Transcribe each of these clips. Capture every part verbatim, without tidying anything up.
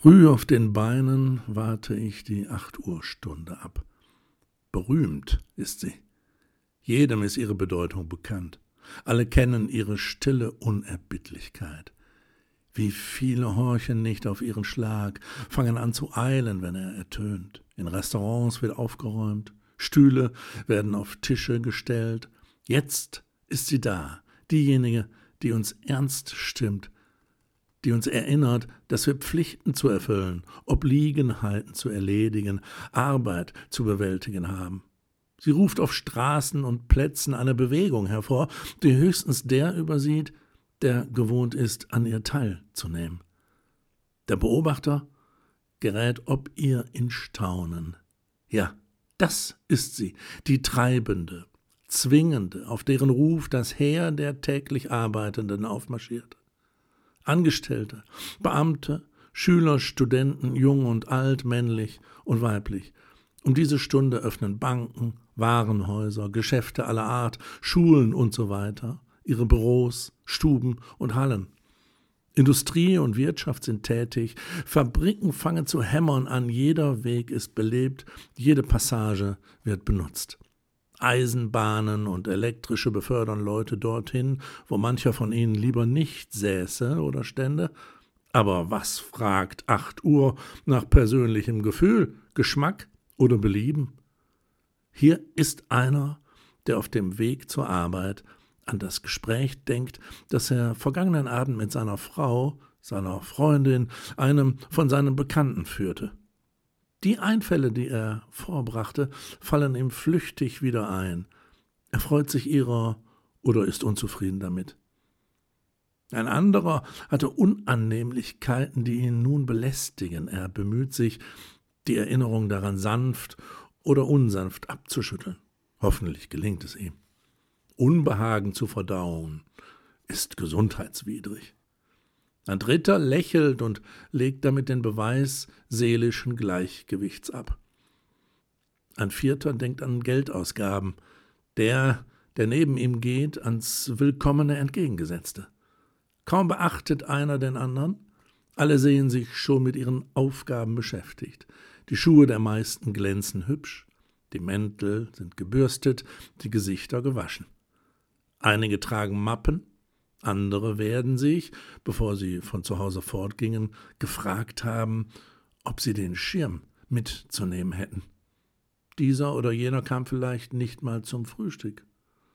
Früh auf den Beinen warte ich die Acht-Uhr-Stunde ab. Berühmt ist sie. Jedem ist ihre Bedeutung bekannt. Alle kennen ihre stille Unerbittlichkeit. Wie viele horchen nicht auf ihren Schlag, fangen an zu eilen, wenn er ertönt. In Restaurants wird aufgeräumt, Stühle werden auf Tische gestellt. Jetzt ist sie da, diejenige, die uns ernst stimmt, die uns erinnert, dass wir Pflichten zu erfüllen, Obliegenheiten zu erledigen, Arbeit zu bewältigen haben. Sie ruft auf Straßen und Plätzen eine Bewegung hervor, die höchstens der übersieht, der gewohnt ist, an ihr teilzunehmen. Der Beobachter gerät ob ihr in Staunen. Ja, das ist sie, die Treibende, Zwingende, auf deren Ruf das Heer der täglich Arbeitenden aufmarschiert. Angestellte, Beamte, Schüler, Studenten, jung und alt, männlich und weiblich. Um diese Stunde öffnen Banken, Warenhäuser, Geschäfte aller Art, Schulen und so weiter, ihre Büros, Stuben und Hallen. Industrie und Wirtschaft sind tätig, Fabriken fangen zu hämmern an, jeder Weg ist belebt, jede Passage wird benutzt. Eisenbahnen und elektrische befördern Leute dorthin, wo mancher von ihnen lieber nicht säße oder stände. Aber was fragt acht Uhr nach persönlichem Gefühl, Geschmack oder Belieben? Hier ist einer, der auf dem Weg zur Arbeit an das Gespräch denkt, das er vergangenen Abend mit seiner Frau, seiner Freundin, einem von seinen Bekannten führte. Die Einfälle, die er vorbrachte, fallen ihm flüchtig wieder ein. Er freut sich ihrer oder ist unzufrieden damit. Ein anderer hatte Unannehmlichkeiten, die ihn nun belästigen. Er bemüht sich, die Erinnerung daran sanft oder unsanft abzuschütteln. Hoffentlich gelingt es ihm. Unbehagen zu verdauen ist gesundheitswidrig. Ein Dritter lächelt und legt damit den Beweis seelischen Gleichgewichts ab. Ein Vierter denkt an Geldausgaben, der, der neben ihm geht, ans willkommene Entgegengesetzte. Kaum beachtet einer den anderen, alle sehen sich schon mit ihren Aufgaben beschäftigt. Die Schuhe der meisten glänzen hübsch, die Mäntel sind gebürstet, die Gesichter gewaschen. Einige tragen Mappen, andere werden sich, bevor sie von zu Hause fortgingen, gefragt haben, ob sie den Schirm mitzunehmen hätten. Dieser oder jener kam vielleicht nicht mal zum Frühstück.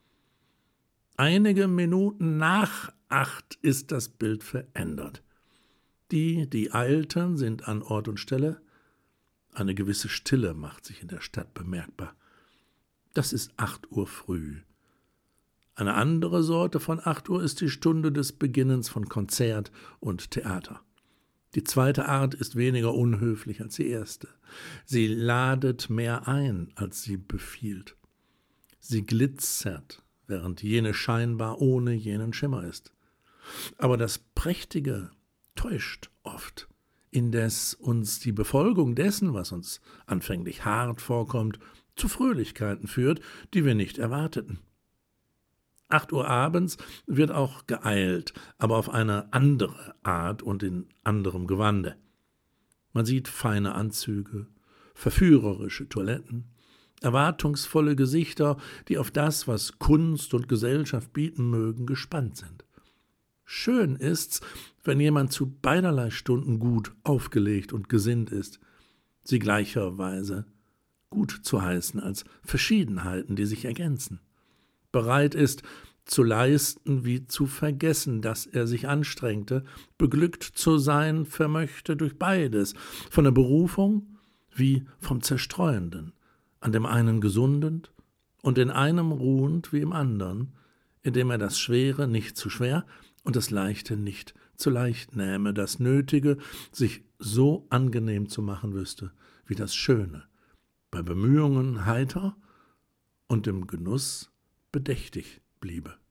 Einige Minuten nach acht ist das Bild verändert. Die, die eilten, sind an Ort und Stelle. Eine gewisse Stille macht sich in der Stadt bemerkbar. Das ist acht Uhr früh. Eine andere Sorte von acht Uhr ist die Stunde des Beginnens von Konzert und Theater. Die zweite Art ist weniger unhöflich als die erste. Sie ladet mehr ein, als sie befiehlt. Sie glitzert, während jene scheinbar ohne jenen Schimmer ist. Aber das Prächtige täuscht oft, indes uns die Befolgung dessen, was uns anfänglich hart vorkommt, zu Fröhlichkeiten führt, die wir nicht erwarteten. Acht Uhr abends wird auch geeilt, aber auf eine andere Art und in anderem Gewande. Man sieht feine Anzüge, verführerische Toiletten, erwartungsvolle Gesichter, die auf das, was Kunst und Gesellschaft bieten mögen, gespannt sind. Schön ist's, wenn jemand zu beiderlei Stunden gut aufgelegt und gesinnt ist, sie gleicherweise gut zu heißen als Verschiedenheiten, die sich ergänzen. Bereit ist, zu leisten wie zu vergessen, dass er sich anstrengte, beglückt zu sein vermöchte durch beides, von der Berufung wie vom Zerstreuenden, an dem einen gesundend und in einem ruhend wie im anderen, indem er das Schwere nicht zu schwer und das Leichte nicht zu leicht nähme, das Nötige sich so angenehm zu machen wüsste wie das Schöne, bei Bemühungen heiter und im Genuss bedächtig bliebe.